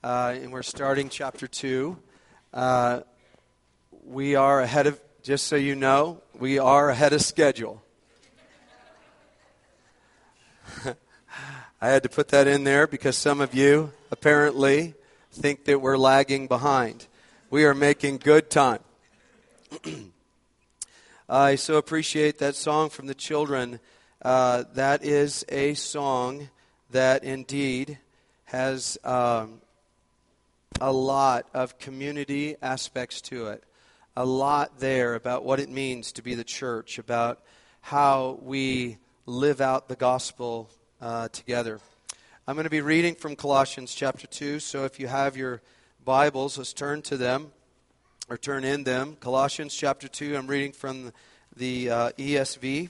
and we're starting chapter 2. We are ahead of, just so you know, we are ahead of schedule. I had to put that in there because some of you apparently think that we're lagging behind. We are making good time. I so appreciate that song from the children. That is a song that indeed has a lot of community aspects to it. A lot there about what it means to be the church, about how we live out the gospel together. I'm going to be reading from Colossians chapter 2, so if you have your Bibles, let's turn to them, or turn in them. Colossians chapter 2, I'm reading from the ESV,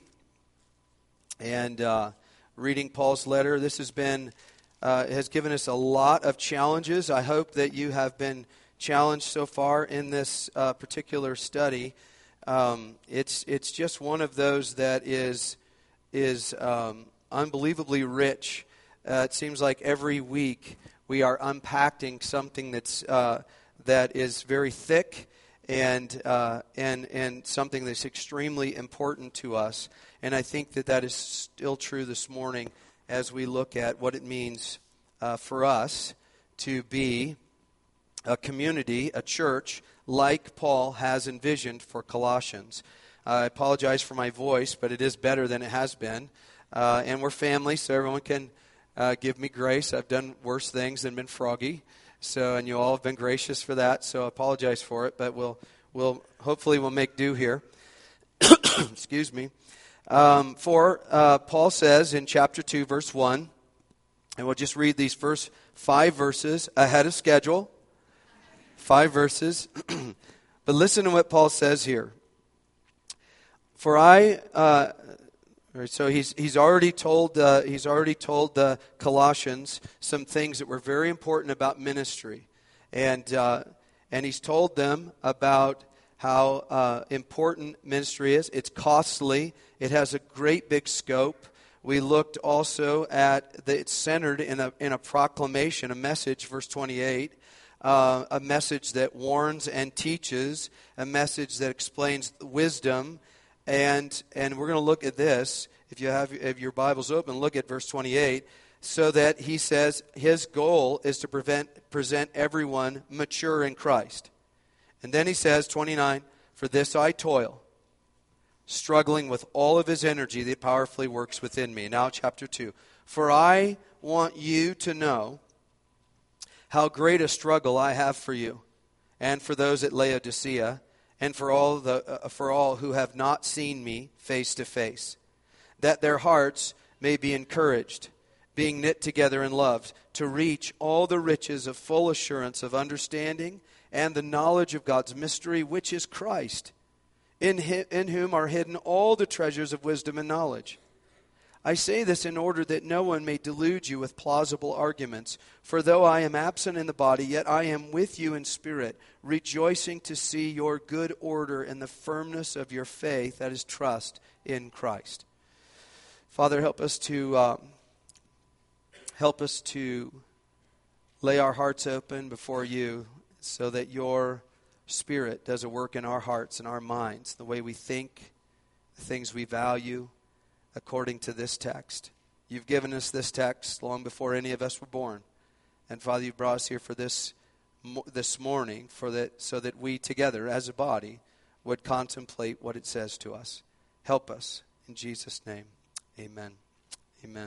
and reading Paul's letter. This has given us a lot of challenges. I hope that you have been challenged so far in this particular study. It's just one of those that is unbelievably rich. It seems like every week we are unpacking something that is very thick and something that's extremely important to us. And I think that is still true this morning as we look at what it means for us to be a community, a church, like Paul has envisioned for Colossians. I apologize for my voice, but it is better than it has been. And we're family, so everyone can give me grace. I've done worse things than been froggy, and you all have been gracious for that, so I apologize for it, but we'll hopefully we'll make do here. Excuse me. For Paul says in chapter 2, verse 1, and we'll just read these first 5 verses ahead of schedule. 5 verses. But listen to what Paul says here. So he's already told the Colossians some things that were very important about ministry, and he's told them about how important ministry is. It's costly. It has a great big scope. We looked also at that it's centered in a proclamation, a message, verse 28. A message that warns and teaches, a message that explains wisdom, and we're going to look at this. If you have your Bibles open, look at verse 28. So that he says his goal is to present everyone mature in Christ. And then he says, 29, for this I toil, struggling with all of his energy that powerfully works within me. Now chapter 2. For I want you to know how great a struggle I have for you, and for those at Laodicea, and for all who have not seen me face to face, that their hearts may be encouraged, being knit together in love, to reach all the riches of full assurance of understanding and the knowledge of God's mystery, which is Christ, in whom are hidden all the treasures of wisdom and knowledge. I say this in order that no one may delude you with plausible arguments. For though I am absent in the body, yet I am with you in spirit, rejoicing to see your good order and the firmness of your faith, that is trust in Christ. Father, help us to lay our hearts open before you so that your Spirit does a work in our hearts and our minds, the way we think, the things we value, according to this text. You've given us this text long before any of us were born. And Father, you brought us here for this morning so that we together as a body would contemplate what it says to us. Help us. In Jesus' name, amen. Amen.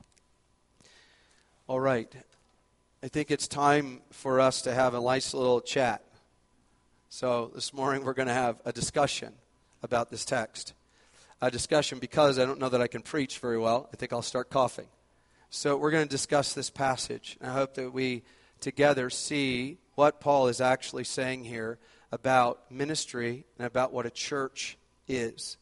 All right. I think it's time for us to have a nice little chat. So this morning we're going to have a discussion about this text. A discussion because I don't know that I can preach very well. I think I'll start coughing. So we're going to discuss this passage. I hope that we together see what Paul is actually saying here about ministry and about what a church is.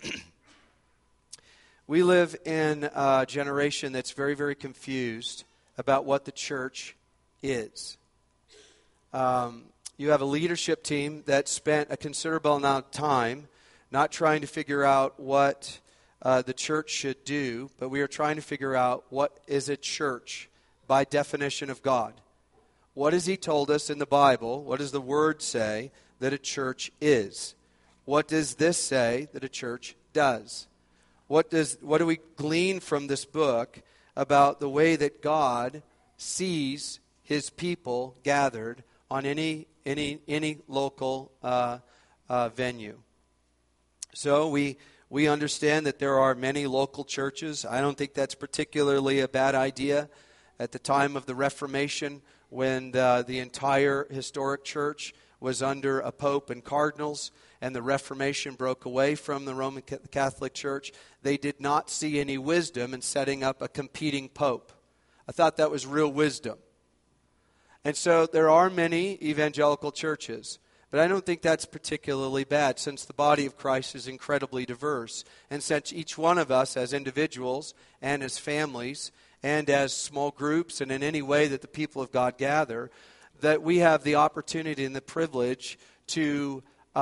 We live in a generation that's very, very confused about what the church is. You have a leadership team that spent a considerable amount of time not trying to figure out what the church should do, but we are trying to figure out what is a church by definition of God. what has he told us in the Bible? What does the Word say that a church is? What does this say that a church does? What do we glean from this book about the way that God sees his people gathered on any local venue? So we understand that there are many local churches. I don't think that's particularly a bad idea. At the time of the Reformation, when the entire historic church was under a pope and cardinals, and the Reformation broke away from the Roman Catholic Church, they did not see any wisdom in setting up a competing pope. I thought that was real wisdom. And so there are many evangelical churches, but I don't think that's particularly bad, since the body of Christ is incredibly diverse, and since each one of us as individuals and as families and as small groups and in any way that the people of God gather, that we have the opportunity and the privilege to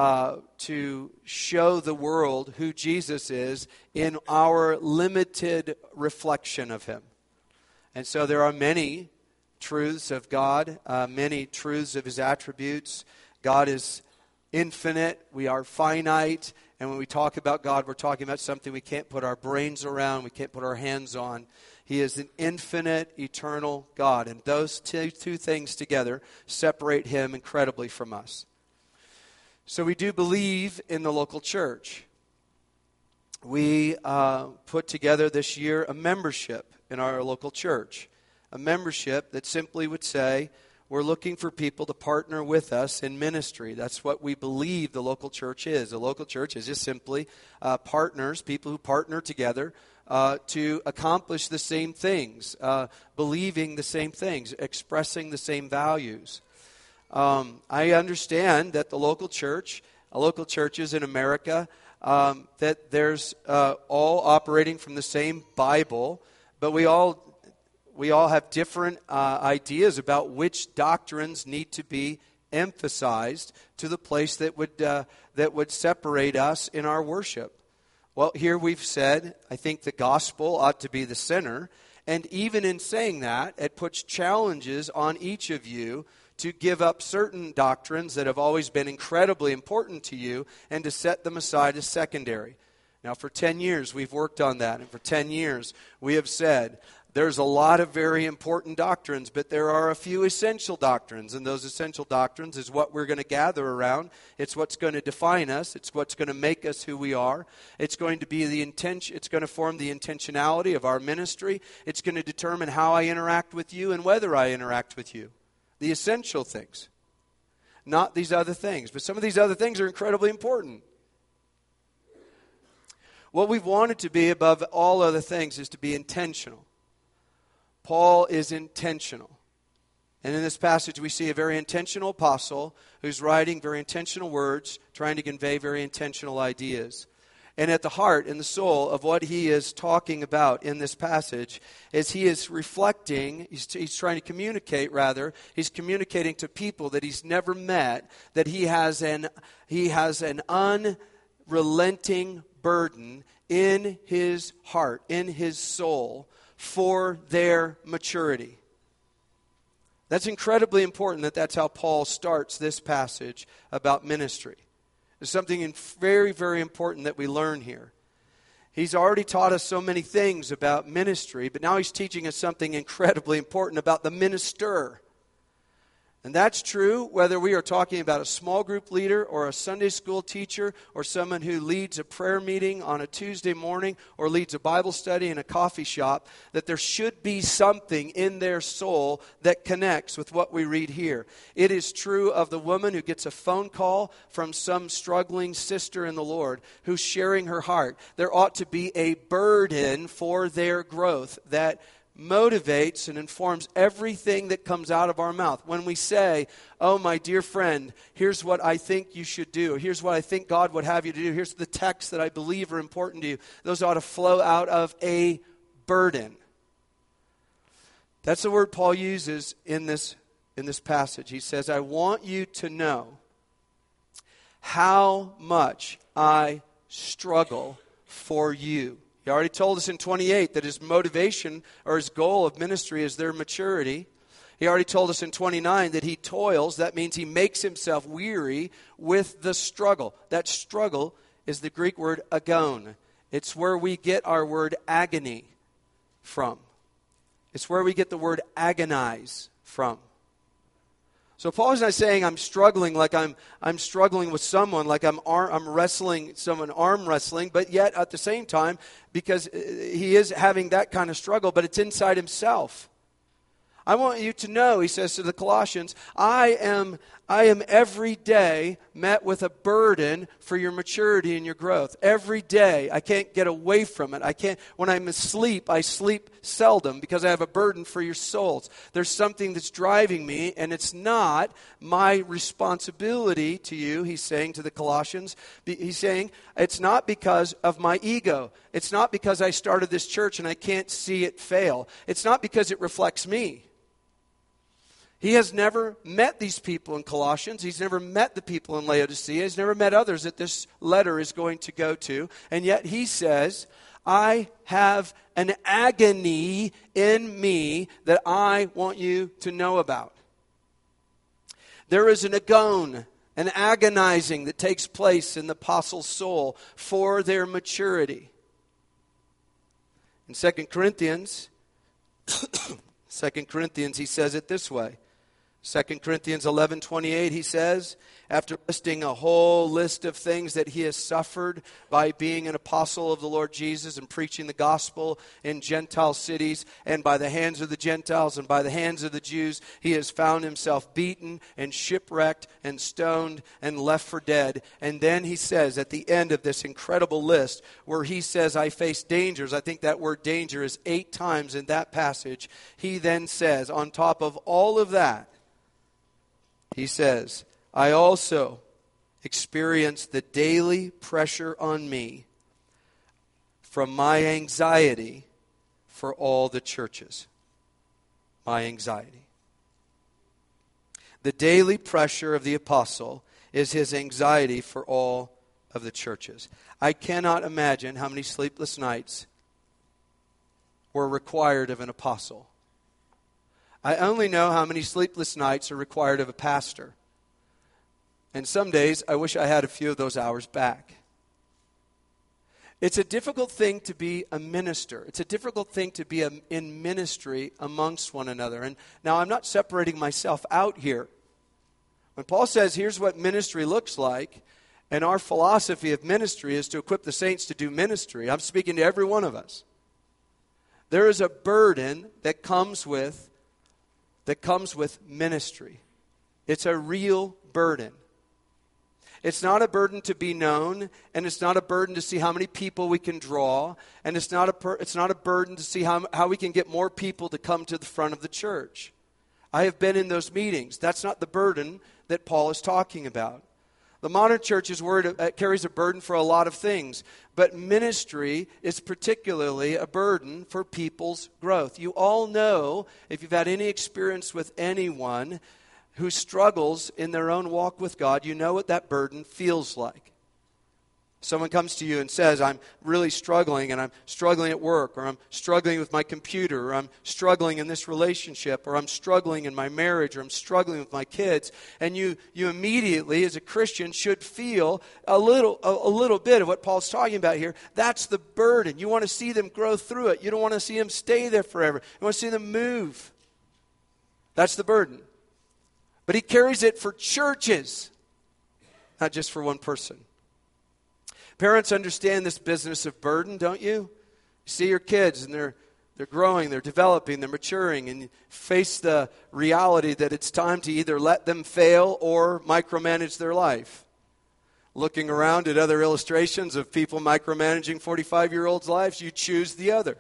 show the world who Jesus is in our limited reflection of him. And so there are many truths of God, many truths of his attributes. God is infinite, we are finite, and when we talk about God, we're talking about something we can't put our brains around, we can't put our hands on. He is an infinite, eternal God, and those two things together separate him incredibly from us. So we do believe in the local church. We put together this year a membership in our local church, a membership that simply would say, we're looking for people to partner with us in ministry. That's what we believe the local church is. The local church is just simply partners, people who partner together to accomplish the same things, believing the same things, expressing the same values. I understand that the local churches in America, that there's all operating from the same Bible, but we all have different ideas about which doctrines need to be emphasized to the place that would separate us in our worship. Well, here we've said, I think the gospel ought to be the center, and even in saying that, it puts challenges on each of you to give up certain doctrines that have always been incredibly important to you and to set them aside as secondary. Now, for 10 years, we've worked on that, and for 10 years, we have said, there's a lot of very important doctrines, but there are a few essential doctrines, and those essential doctrines is what we're going to gather around. It's what's going to define us. It's what's going to make us who we are. It's going to be it's going to form the intentionality of our ministry. It's going to determine how I interact with you and whether I interact with you. The essential things, not these other things. But some of these other things are incredibly important. What we've wanted to be above all other things is to be intentional. Paul is intentional. And in this passage we see a very intentional apostle who's writing very intentional words, trying to convey very intentional ideas. And at the heart and the soul of what he is talking about in this passage is he is reflecting, he's trying to communicate rather, he's communicating to people that he's never met, that he has an unrelenting burden in his heart, in his soul, for their maturity. That's incredibly important that that's how Paul starts this passage about ministry. There's something very, very important that we learn here. He's already taught us so many things about ministry, but now he's teaching us something incredibly important about the minister. And that's true whether we are talking about a small group leader or a Sunday school teacher or someone who leads a prayer meeting on a Tuesday morning or leads a Bible study in a coffee shop, that there should be something in their soul that connects with what we read here. It is true of the woman who gets a phone call from some struggling sister in the Lord who's sharing her heart. There ought to be a burden for their growth that motivates and informs everything that comes out of our mouth. When we say, oh, my dear friend, here's what I think you should do. Here's what I think God would have you to do. Here's the texts that I believe are important to you. Those ought to flow out of a burden. That's the word Paul uses in this passage. He says, I want you to know how much I struggle for you. He already told us in 28 that his motivation or his goal of ministry is their maturity. He already told us in 29 that he toils. That means he makes himself weary with the struggle. That struggle is the Greek word agon. It's where we get our word agony from. It's where we get the word agonize from. So Paul is not saying I'm struggling like I'm struggling with someone, like I'm wrestling someone, arm wrestling, but yet at the same time, because he is having that kind of struggle, but it's inside himself. I want you to know, he says to the Colossians, I am every day met with a burden for your maturity and your growth. Every day. I can't get away from it. When I'm asleep, I sleep seldom because I have a burden for your souls. There's something that's driving me, and it's not my responsibility to you, he's saying to the Colossians. He's saying, it's not because of my ego. It's not because I started this church and I can't see it fail. It's not because it reflects me. He has never met these people in Colossians. He's never met the people in Laodicea. He's never met others that this letter is going to go to. And yet he says, I have an agony in me that I want you to know about. There is an agon, an agonizing that takes place in the apostle's soul for their maturity. In 2 Corinthians, he says it this way. 2 Corinthians 11:28, he says, after listing a whole list of things that he has suffered by being an apostle of the Lord Jesus and preaching the gospel in Gentile cities and by the hands of the Gentiles and by the hands of the Jews, he has found himself beaten and shipwrecked and stoned and left for dead. And then he says at the end of this incredible list where he says, I face dangers, I think that word danger is 8 times in that passage. He then says, on top of all of that, he says, I also experience the daily pressure on me from my anxiety for all the churches. My anxiety. The daily pressure of the apostle is his anxiety for all of the churches. I cannot imagine how many sleepless nights were required of an apostle. I only know how many sleepless nights are required of a pastor. And some days, I wish I had a few of those hours back. It's a difficult thing to be a minister. It's a difficult thing to be in ministry amongst one another. And now I'm not separating myself out here. When Paul says, here's what ministry looks like, and our philosophy of ministry is to equip the saints to do ministry, I'm speaking to every one of us. There is a burden that comes with ministry. It's a real burden. It's not a burden to be known, and it's not a burden to see how many people we can draw, and it's not a burden to see how we can get more people to come to the front of the church. I have been in those meetings. That's not the burden that Paul is talking about. The modern church carries a burden for a lot of things, but ministry is particularly a burden for people's growth. You all know, if you've had any experience with anyone who struggles in their own walk with God, you know what that burden feels like. Someone comes to you and says, I'm really struggling, and I'm struggling at work, or I'm struggling with my computer, or I'm struggling in this relationship, or I'm struggling in my marriage, or I'm struggling with my kids. And you immediately, as a Christian, should feel a little bit of what Paul's talking about here. That's the burden. You want to see them grow through it. You don't want to see them stay there forever. You want to see them move. That's the burden. But he carries it for churches, not just for one person. Parents understand this business of burden, don't you? You see your kids and they're growing, they're developing, they're maturing, and you face the reality that it's time to either let them fail or micromanage their life. Looking around at other illustrations of people micromanaging 45-year-olds' lives, you choose the other.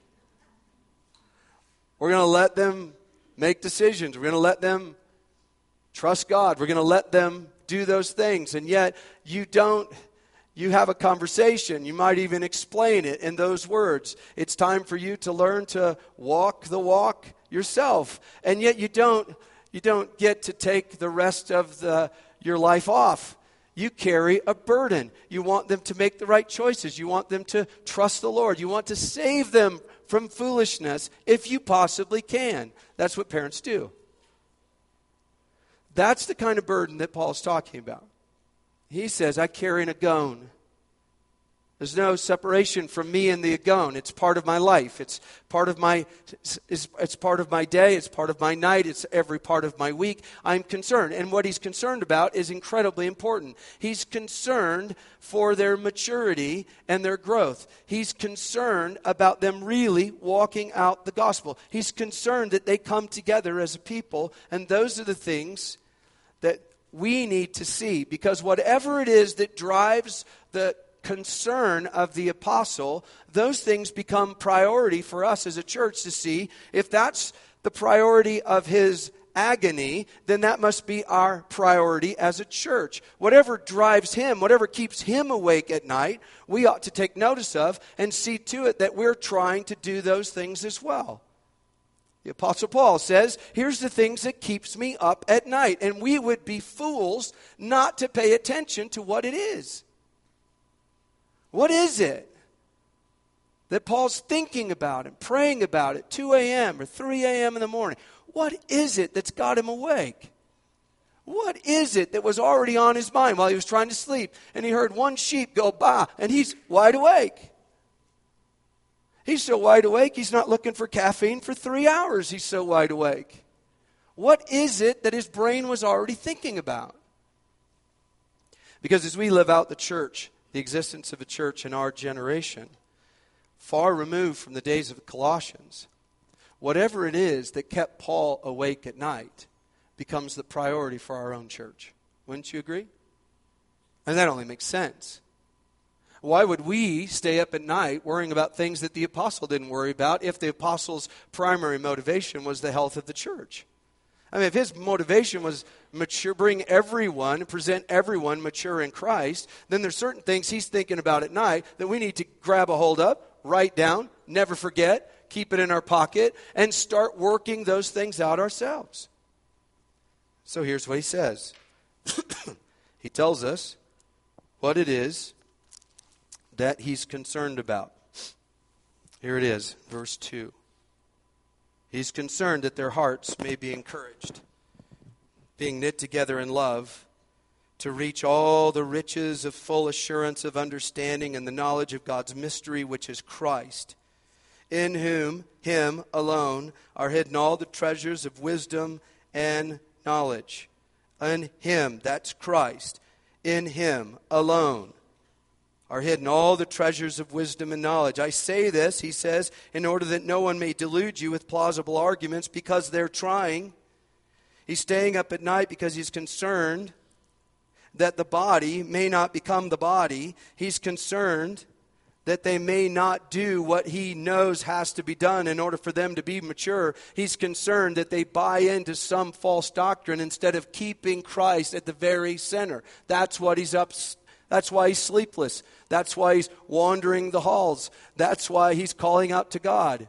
We're going to let them make decisions. We're going to let them trust God. We're going to let them do those things. And yet, you have a conversation. You might even explain it in those words. It's time for you to learn to walk the walk yourself. And yet you don't get to take the rest of your life off. You carry a burden. You want them to make the right choices. You want them to trust the Lord. You want to save them from foolishness if you possibly can. That's what parents do. That's the kind of burden that Paul's talking about. He says, I carry an agon. There's no separation from me and the agon. It's part of my life. It's part of my day. It's part of my night. It's every part of my week. I'm concerned. And what he's concerned about is incredibly important. He's concerned for their maturity and their growth. He's concerned about them really walking out the gospel. He's concerned that they come together as a people. And those are the things that we need to see. Because whatever it is that drives the concern of the apostle, those things become priority for us as a church to see. If that's the priority of his agony, then that must be our priority as a church. Whatever drives him, whatever keeps him awake at night, we ought to take notice of and see to it that we're trying to do those things as well. The Apostle Paul says, here's the things that keeps me up at night. And we would be fools not to pay attention to what it is. What is it that Paul's thinking about and praying about at 2 a.m. or 3 a.m. in the morning? What is it that's got him awake? What is it that was already on his mind while he was trying to sleep? And he heard one sheep go by, and he's wide awake. He's so wide awake, he's not looking for caffeine for 3 hours. He's so wide awake. What is it that his brain was already thinking about? Because as we live out the church, the existence of a church in our generation, far removed from the days of the Colossians, whatever it is that kept Paul awake at night becomes the priority for our own church. Wouldn't you agree? And that only makes sense. Why would we stay up at night worrying about things that the apostle didn't worry about if the apostle's primary motivation was the health of the church? I mean, if his motivation was mature, bring everyone, present everyone mature in Christ, then there's certain things he's thinking about at night that we need to grab a hold of, write down, never forget, keep it in our pocket, and start working those things out ourselves. So here's what he says. He tells us what it is that he's concerned about. Here it is, verse 2. He's concerned that their hearts may be encouraged, being knit together in love, to reach all the riches of full assurance of understanding and the knowledge of God's mystery, which is Christ, in whom, him alone, are hidden all the treasures of wisdom and knowledge. In him, that's Christ, in him alone are hidden all the treasures of wisdom and knowledge. I say this, he says, in order that no one may delude you with plausible arguments, because they're trying. He's staying up at night because he's concerned that the body may not become the body. He's concerned that they may not do what he knows has to be done in order for them to be mature. He's concerned that they buy into some false doctrine instead of keeping Christ at the very center. That's what he's up. That's why he's sleepless. That's why he's wandering the halls. That's why he's calling out to God.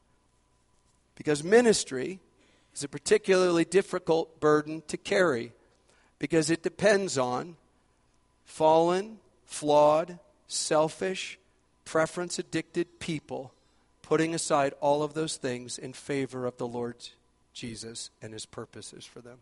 Because ministry is a particularly difficult burden to carry, because it depends on fallen, flawed, selfish, preference-addicted people putting aside all of those things in favor of the Lord Jesus and his purposes for them.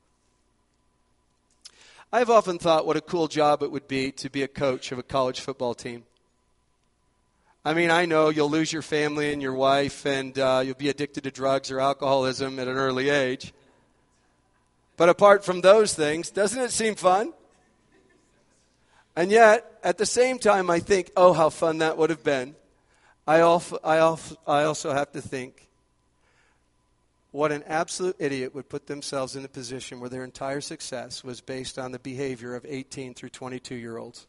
I've often thought what a cool job it would be to be a coach of a college football team. I mean, I know you'll lose your family and your wife, and you'll be addicted to drugs or alcoholism at an early age. But apart from those things, doesn't it seem fun? And yet, at the same time, I think, oh, how fun that would have been. I also have to think, what an absolute idiot would put themselves in a position where their entire success was based on the behavior of 18 through 22-year-olds.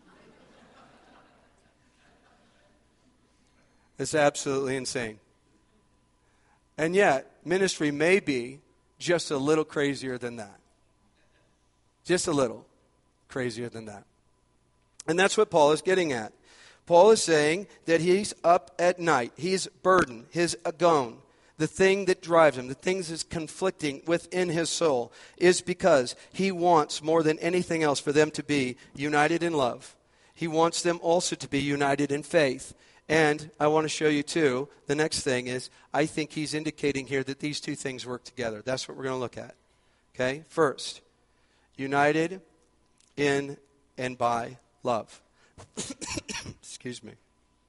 It's absolutely insane. And yet, ministry may be just a little crazier than that. Just a little crazier than that. And that's what Paul is getting at. Paul is saying that he's up at night. He's burdened, his agon. The thing that drives him, the things that's conflicting within his soul, is because he wants more than anything else for them to be united in love. He wants them also to be united in faith. And I want to show you too, the next thing is, I think he's indicating here that these two things work together. That's what we're going to look at. Okay? First, united in and by love. Excuse me.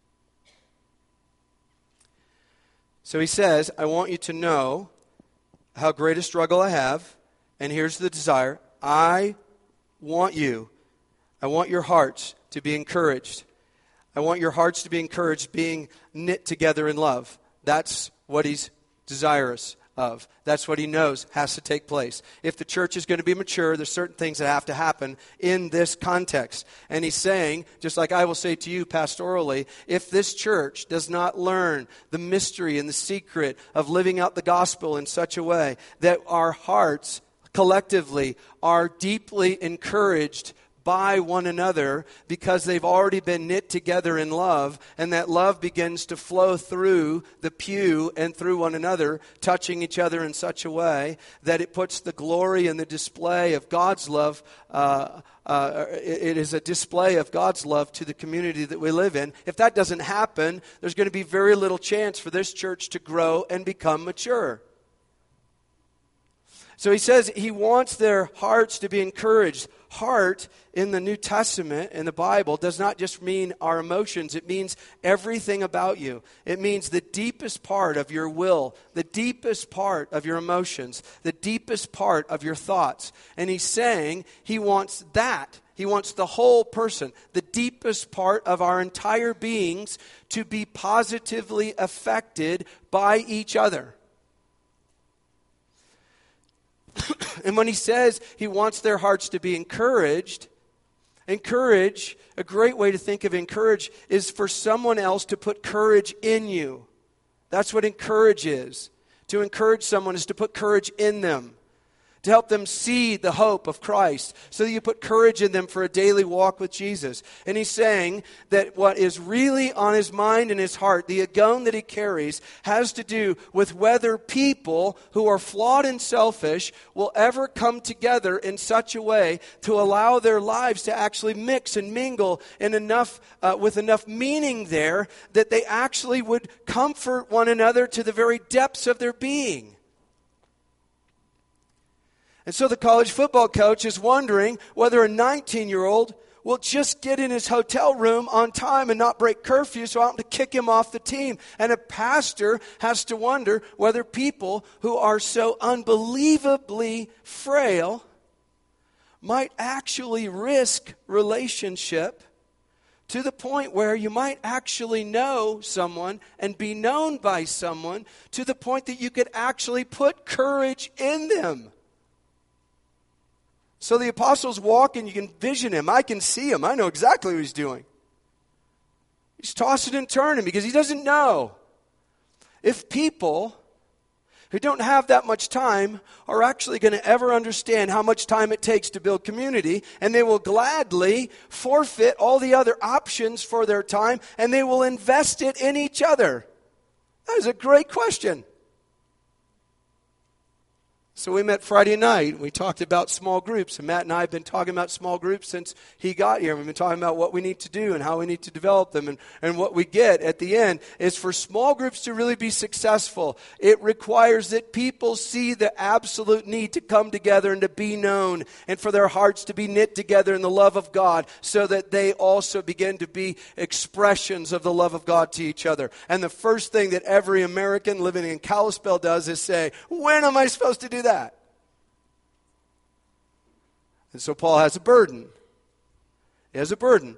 So he says, I want you to know how great a struggle I have, and here's the desire. I want your hearts to be encouraged. I want your hearts to be encouraged, being knit together in love. That's what he's desirous of. That's what he knows has to take place. If the church is going to be mature, there's certain things that have to happen in this context. And he's saying, just like I will say to you pastorally, if this church does not learn the mystery and the secret of living out the gospel in such a way that our hearts collectively are deeply encouraged by one another because they've already been knit together in love, and that love begins to flow through the pew and through one another, touching each other in such a way that it puts the glory and the display of God's love, it is a display of God's love to the community that we live in. If that doesn't happen, there's going to be very little chance for this church to grow and become mature. So he says he wants their hearts to be encouraged. Heart in the New Testament, in the Bible, does not just mean our emotions. It means everything about you. It means the deepest part of your will, the deepest part of your emotions, the deepest part of your thoughts. And he's saying he wants that. He wants the whole person, the deepest part of our entire beings, to be positively affected by each other. And when he says he wants their hearts to be encouraged, a great way to think of encourage is for someone else to put courage in you. That's what encourage is. To encourage someone is to put courage in them, to help them see the hope of Christ, so that you put courage in them for a daily walk with Jesus. And he's saying that what is really on his mind and his heart, the agon that he carries, has to do with whether people who are flawed and selfish will ever come together in such a way to allow their lives to actually mix and mingle in with enough meaning there that they actually would comfort one another to the very depths of their being. And so the college football coach is wondering whether a 19-year-old will just get in his hotel room on time and not break curfew, so I don't have to kick him off the team. And a pastor has to wonder whether people who are so unbelievably frail might actually risk relationship to the point where you might actually know someone and be known by someone to the point that you could actually put courage in them. So the apostle's walking, you can vision him. I can see him. I know exactly what he's doing. He's tossing and turning because he doesn't know if people who don't have that much time are actually going to ever understand how much time it takes to build community, and they will gladly forfeit all the other options for their time, and they will invest it in each other. That is a great question. So we met Friday night. We talked about small groups. And Matt and I have been talking about small groups since he got here. We've been talking about what we need to do and how we need to develop them. And what we get at the end is for small groups to really be successful, it requires that people see the absolute need to come together and to be known, and for their hearts to be knit together in the love of God, so that they also begin to be expressions of the love of God to each other. And the first thing that every American living in Kalispell does is say, when am I supposed to do that? And so Paul has a burden. He has a burden.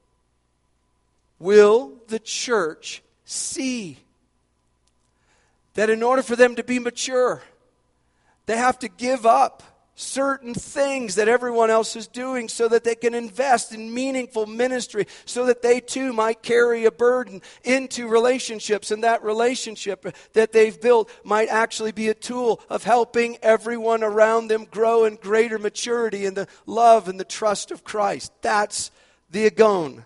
Will the church see that in order for them to be mature, they have to give up certain things that everyone else is doing so that they can invest in meaningful ministry, so that they too might carry a burden into relationships, and that relationship that they've built might actually be a tool of helping everyone around them grow in greater maturity in the love and the trust of Christ. That's the agon.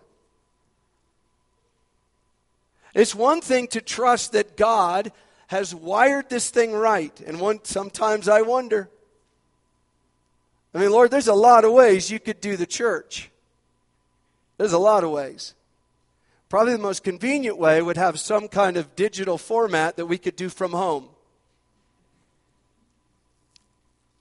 It's one thing to trust that God has wired this thing right, and sometimes I wonder, Lord, there's a lot of ways you could do the church. There's a lot of ways. Probably the most convenient way would have some kind of digital format that we could do from home.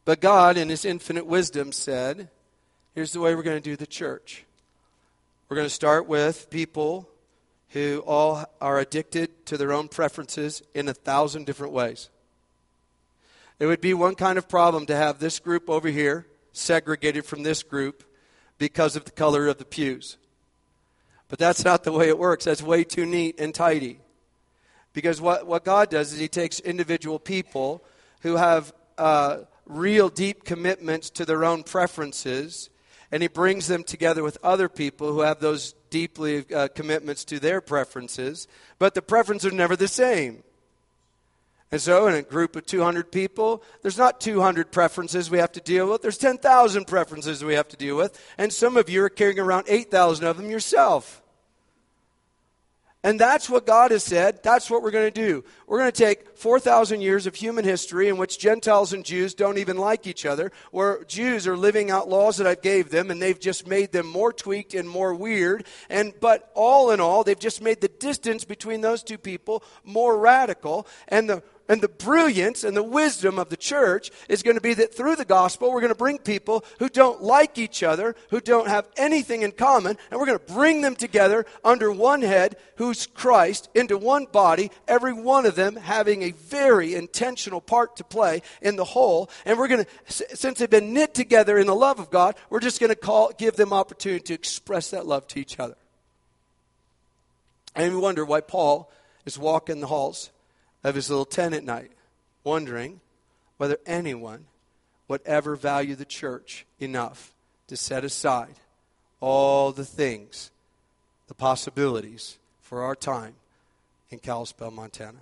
But God, in his infinite wisdom, said, here's the way we're going to do the church. We're going to start with people who all are addicted to their own preferences in 1,000 different ways. It would be one kind of problem to have this group over here segregated from this group because of the color of the pews. But that's not the way it works. That's way too neat and tidy. Because what God does is he takes individual people who have real deep commitments to their own preferences, and he brings them together with other people who have those deeply commitments to their preferences, but the preferences are never the same. And so in a group of 200 people, there's not 200 preferences we have to deal with. There's 10,000 preferences we have to deal with. And some of you are carrying around 8,000 of them yourself. And that's what God has said. That's what we're going to do. We're going to take 4,000 years of human history in which Gentiles and Jews don't even like each other, where Jews are living out laws that I gave them, and they've just made them more tweaked and more weird. But all in all, they've just made the distance between those two people more radical. And the brilliance and the wisdom of the church is going to be that through the gospel, we're going to bring people who don't like each other, who don't have anything in common, and we're going to bring them together under one head, who's Christ, into one body, every one of them having a very intentional part to play in the whole. And we're going to, since they've been knit together in the love of God, we're just going to give them opportunity to express that love to each other. And we wonder why Paul is walking the halls of his little tent at night, wondering whether anyone would ever value the church enough to set aside all the things, the possibilities for our time in Kalispell, Montana.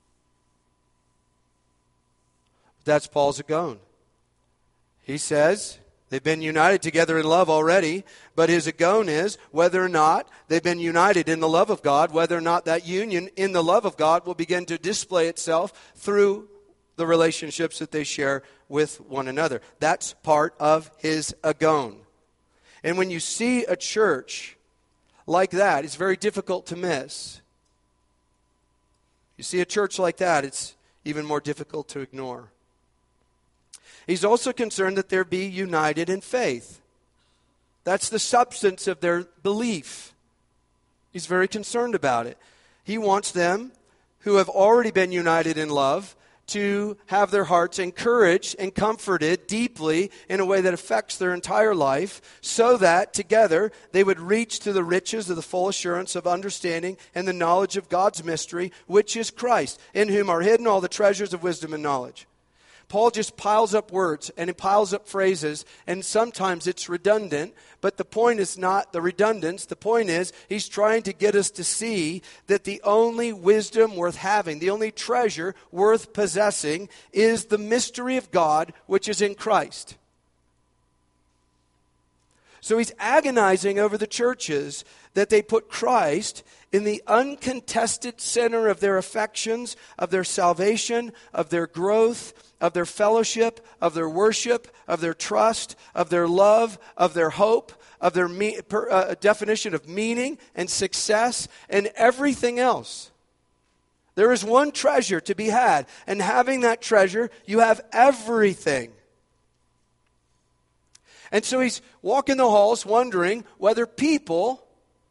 That's Paul's agon. He says they've been united together in love already, but his agon is whether or not they've been united in the love of God, whether or not that union in the love of God will begin to display itself through the relationships that they share with one another. That's part of his agon. And when you see a church like that, it's very difficult to miss. You see a church like that, it's even more difficult to ignore. He's also concerned that there be united in faith. That's the substance of their belief. He's very concerned about it. He wants them who have already been united in love to have their hearts encouraged and comforted deeply in a way that affects their entire life, so that together they would reach to the riches of the full assurance of understanding and the knowledge of God's mystery, which is Christ, in whom are hidden all the treasures of wisdom and knowledge. Paul just piles up words and he piles up phrases, and sometimes it's redundant, but the point is not the redundance. The point is he's trying to get us to see that the only wisdom worth having, the only treasure worth possessing is the mystery of God, which is in Christ. So he's agonizing over the churches that they put Christ in the uncontested center of their affections, of their salvation, of their growth, of their fellowship, of their worship, of their trust, of their love, of their hope, of their definition of meaning and success, and everything else. There is one treasure to be had, and having that treasure, you have everything. And so he's walking the halls wondering whether people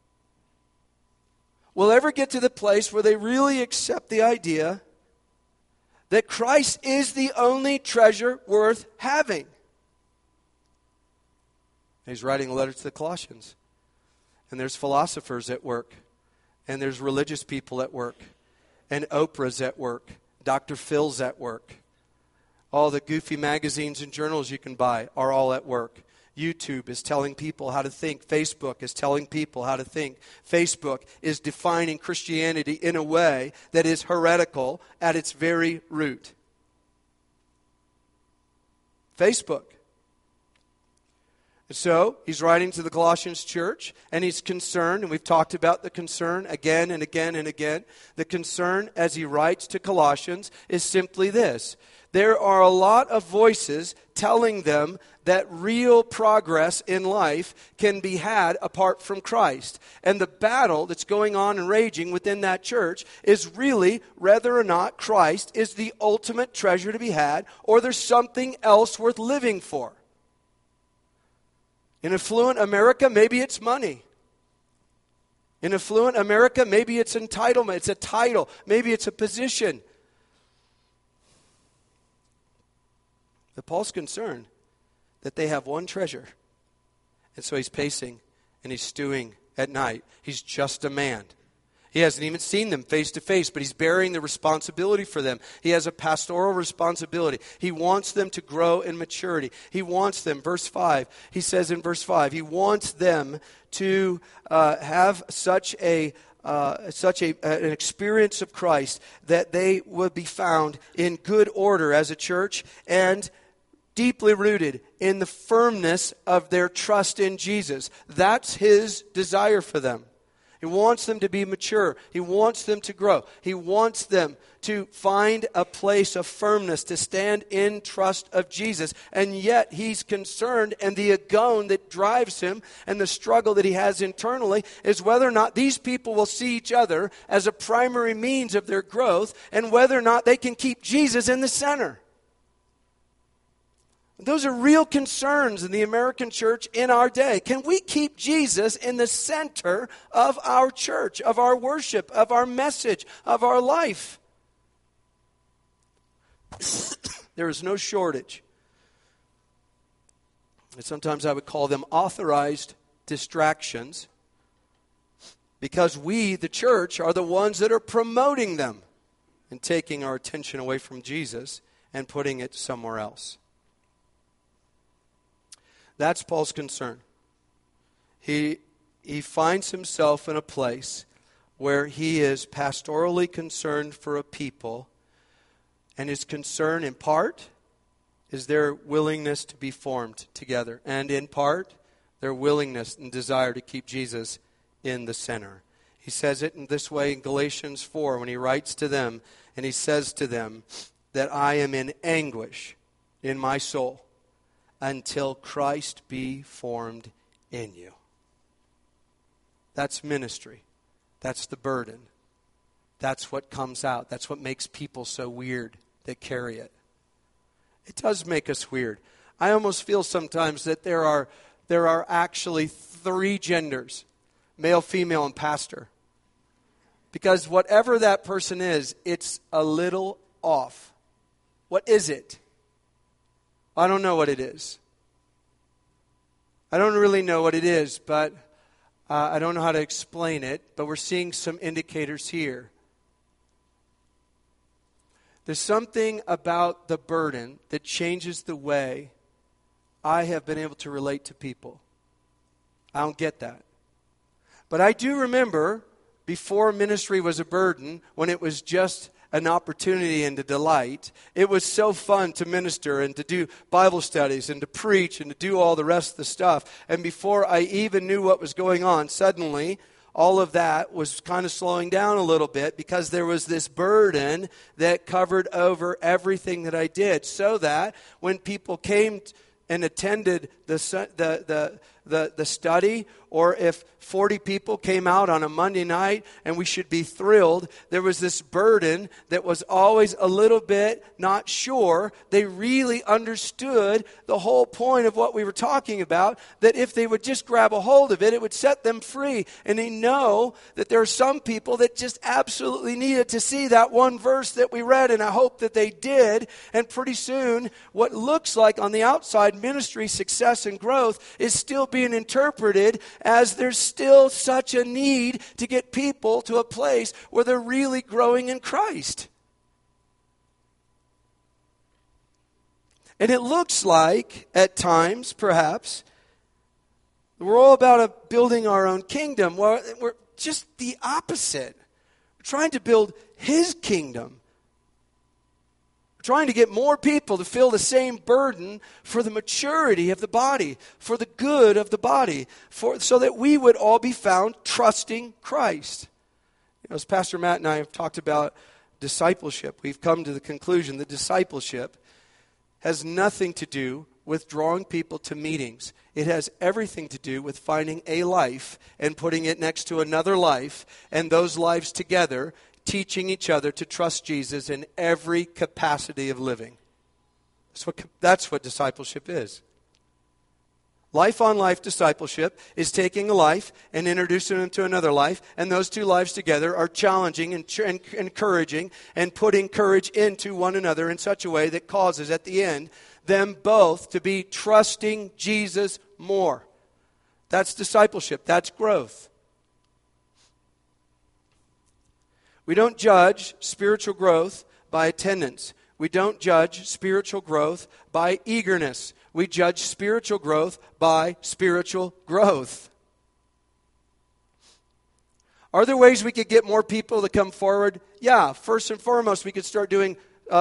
will ever get to the place where they really accept the idea that Christ is the only treasure worth having. He's writing a letter to the Colossians. And there's philosophers at work. And there's religious people at work. And Oprah's at work. Dr. Phil's at work. All the goofy magazines and journals you can buy are all at work. YouTube is telling people how to think. Facebook is telling people how to think. Facebook is defining Christianity in a way that is heretical at its very root. Facebook. So he's writing to the Colossians church, and he's concerned, and we've talked about the concern again and again and again. The concern as he writes to Colossians is simply this, There are a lot of voices telling them that real progress in life can be had apart from Christ. And the battle that's going on and raging within that church is really whether or not Christ is the ultimate treasure to be had, or there's something else worth living for. In affluent America, maybe it's money. In affluent America, maybe it's entitlement, it's a title, maybe it's a position. But Paul's concerned that they have one treasure. And so he's pacing and he's stewing at night. He's just a man. He hasn't even seen them face to face, but he's bearing the responsibility for them. He has a pastoral responsibility. He wants them to grow in maturity. He wants them, verse 5, he says in verse 5, he wants them to have such an experience of Christ that they would be found in good order as a church and deeply rooted in the firmness of their trust in Jesus. That's his desire for them. He wants them to be mature. He wants them to grow. He wants them to find a place of firmness, to stand in trust of Jesus. And yet he's concerned, and the agon that drives him and the struggle that he has internally is whether or not these people will see each other as a primary means of their growth, and whether or not they can keep Jesus in the center. Those are real concerns in the American church in our day. Can we keep Jesus in the center of our church, of our worship, of our message, of our life? There is no shortage. And sometimes I would call them authorized distractions, because we, the church, are the ones that are promoting them and taking our attention away from Jesus and putting it somewhere else. That's Paul's concern. He finds himself in a place where he is pastorally concerned for a people, and his concern in part is their willingness to be formed together, and in part their willingness and desire to keep Jesus in the center. He says it in this way in Galatians 4 when he writes to them, and he says to them that I am in anguish in my soul until Christ be formed in you. That's ministry. That's the burden. That's what comes out. That's what makes people so weird that carry it. It does make us weird. I almost feel sometimes that there are actually 3 genders, male, female, and pastor. Because whatever that person is, it's a little off. What is it? I don't know what it is. I don't really know what it is, but I don't know how to explain it, but we're seeing some indicators here. There's something about the burden that changes the way I have been able to relate to people. I don't get that. But I do remember before ministry was a burden, when it was just an opportunity and a delight. It was so fun to minister and to do Bible studies and to preach and to do all the rest of the stuff. And before I even knew what was going on, suddenly all of that was kind of slowing down a little bit, because there was this burden that covered over everything that I did, so that when people came and attended the study, or if 40 people came out on a Monday night and we should be thrilled, there was this burden that was always a little bit not sure they really understood the whole point of what we were talking about, that if they would just grab a hold of it, it would set them free. And they know that there are some people that just absolutely needed to see that one verse that we read, and I hope that they did. And pretty soon, what looks like on the outside ministry success and growth is still being interpreted as there's still such a need to get people to a place where they're really growing in Christ. And it looks like, at times, perhaps, we're all about building our own kingdom. Well, we're just the opposite. We're trying to build His kingdom. Trying to get more people to feel the same burden for the maturity of the body, for the good of the body, so that we would all be found trusting Christ. As Pastor Matt and I have talked about discipleship, we've come to the conclusion that discipleship has nothing to do with drawing people to meetings. It has everything to do with finding a life and putting it next to another life, and those lives together teaching each other to trust Jesus in every capacity of living. That's what discipleship is. Life-on-life discipleship is taking a life and introducing them to another life, and those two lives together are challenging and encouraging and putting courage into one another in such a way that causes, at the end, them both to be trusting Jesus more. That's discipleship. That's growth. We don't judge spiritual growth by attendance. We don't judge spiritual growth by eagerness. We judge spiritual growth by spiritual growth. Are there ways we could get more people to come forward? Yeah, first and foremost, we could start doing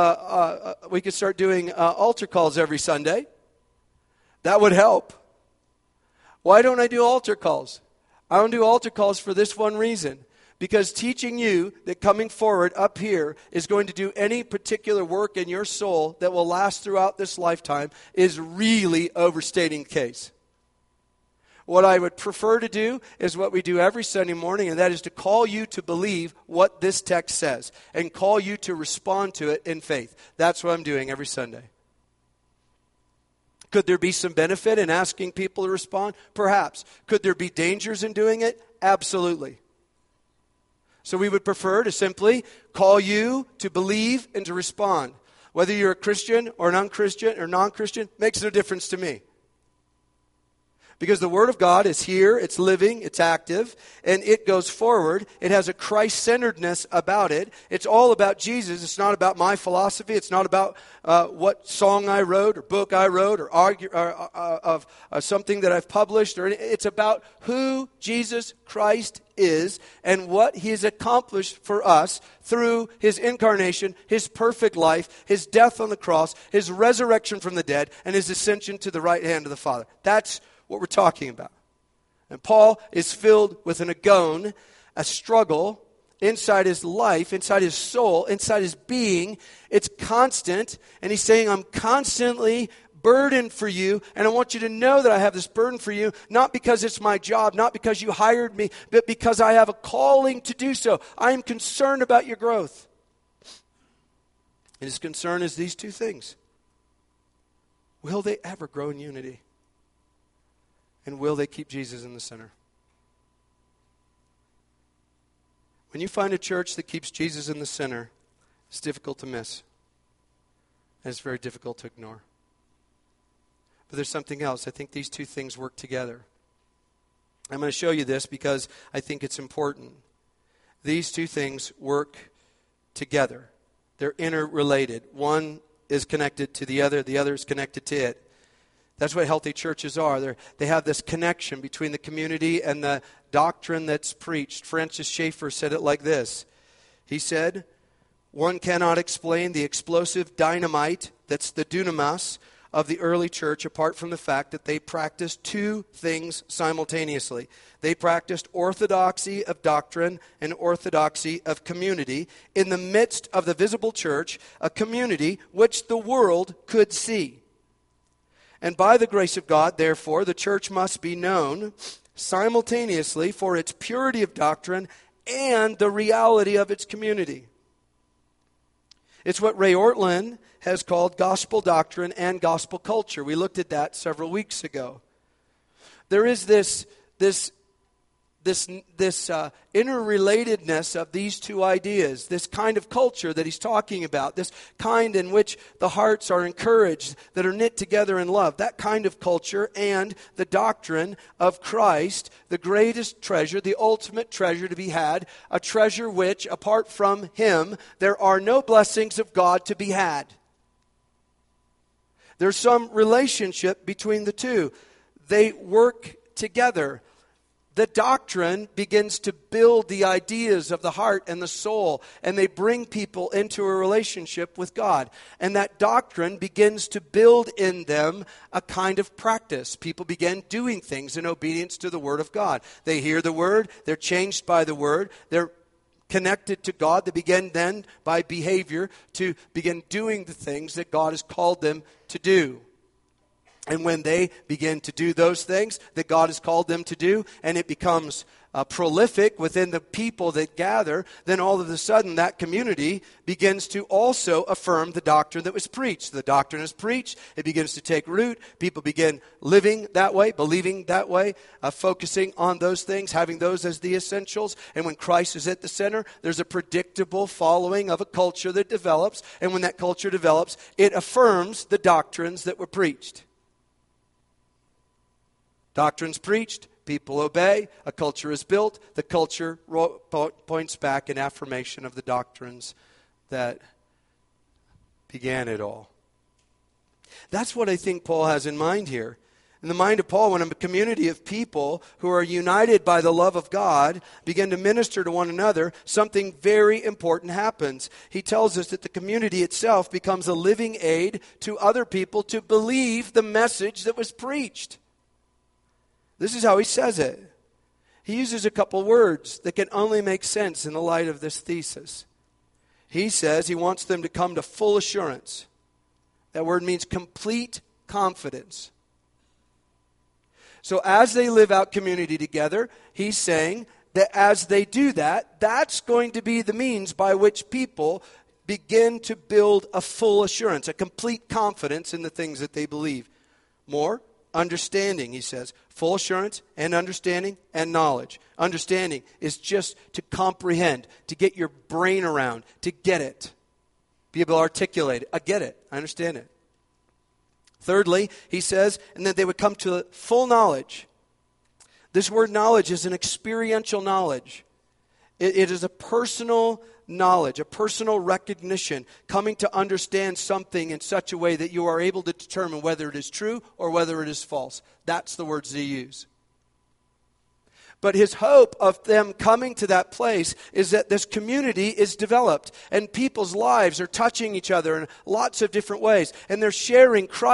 altar calls every Sunday. That would help. Why don't I do altar calls? I don't do altar calls for this one reason. Because teaching you that coming forward up here is going to do any particular work in your soul that will last throughout this lifetime is really overstating the case. What I would prefer to do is what we do every Sunday morning, and that is to call you to believe what this text says and call you to respond to it in faith. That's what I'm doing every Sunday. Could there be some benefit in asking people to respond? Perhaps. Could there be dangers in doing it? Absolutely. So we would prefer to simply call you to believe and to respond. Whether you're a Christian or an unchristian or non-Christian makes no difference to me. Because the Word of God is here, it's living, it's active, and it goes forward. It has a Christ-centeredness about it. It's all about Jesus. It's not about my philosophy. It's not about what song I wrote or book I wrote or of something that I've published. It's about who Jesus Christ is and what He has accomplished for us through His incarnation, His perfect life, His death on the cross, His resurrection from the dead, and His ascension to the right hand of the Father. That's what we're talking about. And Paul is filled with an agon, a struggle inside his life, inside his soul, inside his being. It's constant, and he's saying, I'm constantly burdened for you, and I want you to know that I have this burden for you, not because it's my job, not because you hired me, but because I have a calling to do so. I am concerned about your growth. And his concern is these two things. Will they ever grow in unity? And will they keep Jesus in the center? When you find a church that keeps Jesus in the center, it's difficult to miss. And it's very difficult to ignore. But there's something else. I think these two things work together. I'm going to show you this because I think it's important. These two things work together. They're interrelated. One is connected to the other is connected to it. That's what healthy churches are. They have this connection between the community and the doctrine that's preached. Francis Schaeffer said it like this. He said, one cannot explain the explosive dynamite, that's the dunamis, of the early church apart from the fact that they practiced two things simultaneously. They practiced orthodoxy of doctrine and orthodoxy of community in the midst of the visible church, a community which the world could see. And by the grace of God, therefore, the church must be known simultaneously for its purity of doctrine and the reality of its community. It's what Ray Ortlund has called gospel doctrine and gospel culture. We looked at that several weeks ago. There is this interrelatedness of these two ideas, this kind of culture that he's talking about, this kind in which the hearts are encouraged, that are knit together in love, that kind of culture and the doctrine of Christ, the greatest treasure, the ultimate treasure to be had, a treasure which, apart from Him, there are no blessings of God to be had. There's some relationship between the two. They work together. The doctrine begins to build the ideas of the heart and the soul, and they bring people into a relationship with God. And that doctrine begins to build in them a kind of practice. People begin doing things in obedience to the Word of God. They hear the Word, they're changed by the Word, they're connected to God. They begin then, by behavior, to begin doing the things that God has called them to do. And when they begin to do those things that God has called them to do, and it becomes prolific within the people that gather, then all of a sudden that community begins to also affirm the doctrine that was preached. The doctrine is preached. It begins to take root. People begin living that way, believing that way, focusing on those things, having those as the essentials. And when Christ is at the center, there's a predictable following of a culture that develops. And when that culture develops, it affirms the doctrines that were preached. Doctrines preached, people obey, a culture is built, the culture points back in affirmation of the doctrines that began it all. That's what I think Paul has in mind here. In the mind of Paul, when a community of people who are united by the love of God begin to minister to one another, something very important happens. He tells us that the community itself becomes a living aid to other people to believe the message that was preached. This is how he says it. He uses a couple words that can only make sense in the light of this thesis. He says he wants them to come to full assurance. That word means complete confidence. So as they live out community together, he's saying that as they do that, that's going to be the means by which people begin to build a full assurance, a complete confidence in the things that they believe. More understanding, he says. Full assurance and understanding and knowledge. Understanding is just to comprehend, to get your brain around, to get it. Be able to articulate it. I get it. I understand it. Thirdly, he says, and that they would come to full knowledge. This word knowledge is an experiential knowledge. It is a personal knowledge, a personal recognition, coming to understand something in such a way that you are able to determine whether it is true or whether it is false. That's the words they use. But his hope of them coming to that place is that this community is developed and people's lives are touching each other in lots of different ways, and they're sharing Christ